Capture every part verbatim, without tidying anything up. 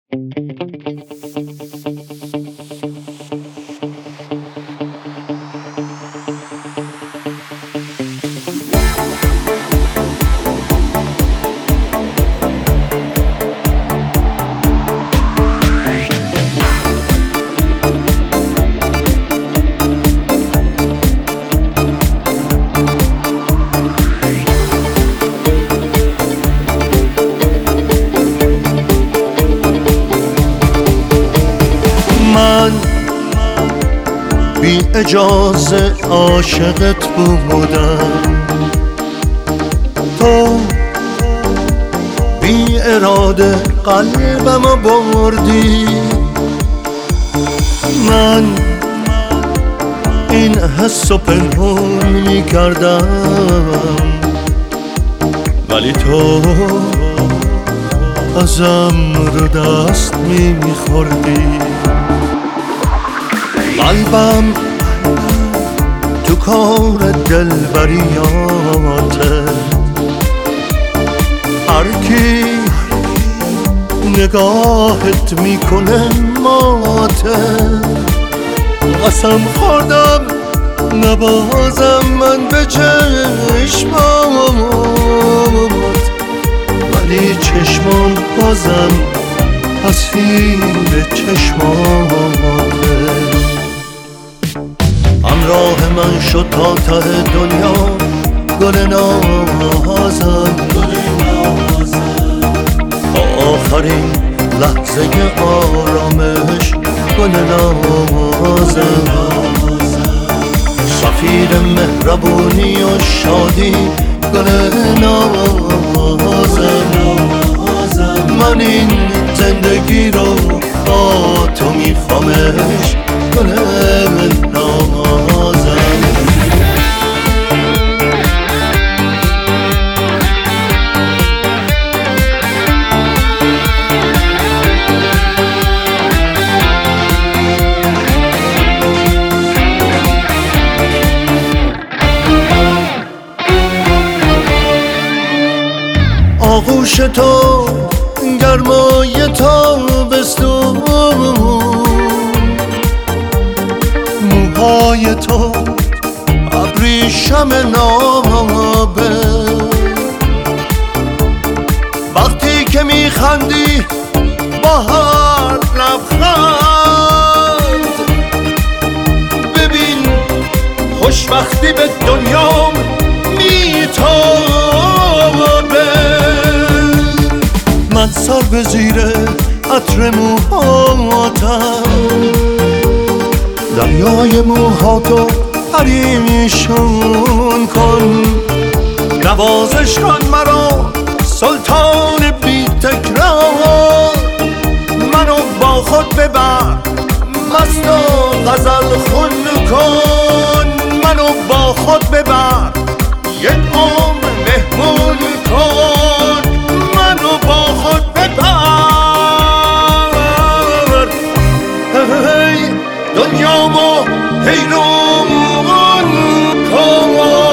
بی اجازه عاشقت بودم، تو بی اراده قلبمو بردی. من این حسو پنهون می کردم، ولی تو ازم رو دست می خوردی. قلبم تو کار دلبریاته، هر کی نگاهت میکنه ماته. قسم خوردم نبازم من به چشمات، ولی چشمام بازم تصویر چشماته. همراه من شد تا ته دنیا گل نازم، تا آخرین لحظه آرامش گل نازم. سفیر مهربونی و شادی گل نازم. من این زندگی رو با تو میخوامش گل نازم. آغوش تو گرمای تابستون، موهای تو ابریشم نابه. وقتی که میخندی با هر لبخند، ببین خوشبختی به دنیام میتابه. من سر به زیر عطر موهاتم، دریای موهاتو پریشون کن. نوازش کن مرا سلطان بی تکرار، منو با خود ببر مست و غزل خون کن. منو با خود ببر یک عمر مهمون کن. منو با خود ببر، هی دنیامو حیرون کن.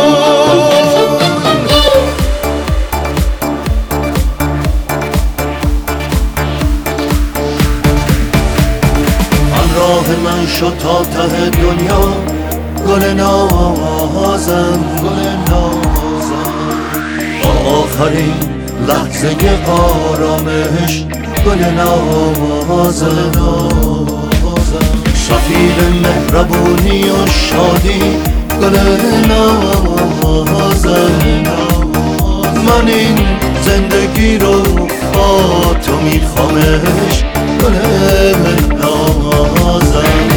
همراه من شد تا ته دنیا گل نازم، گل نازم. با آخرین لحظه آرامش گل نازم. سفیر مهربونی و شادی گل نازم. من این زندگی رو با تو میخوامش گل نازم.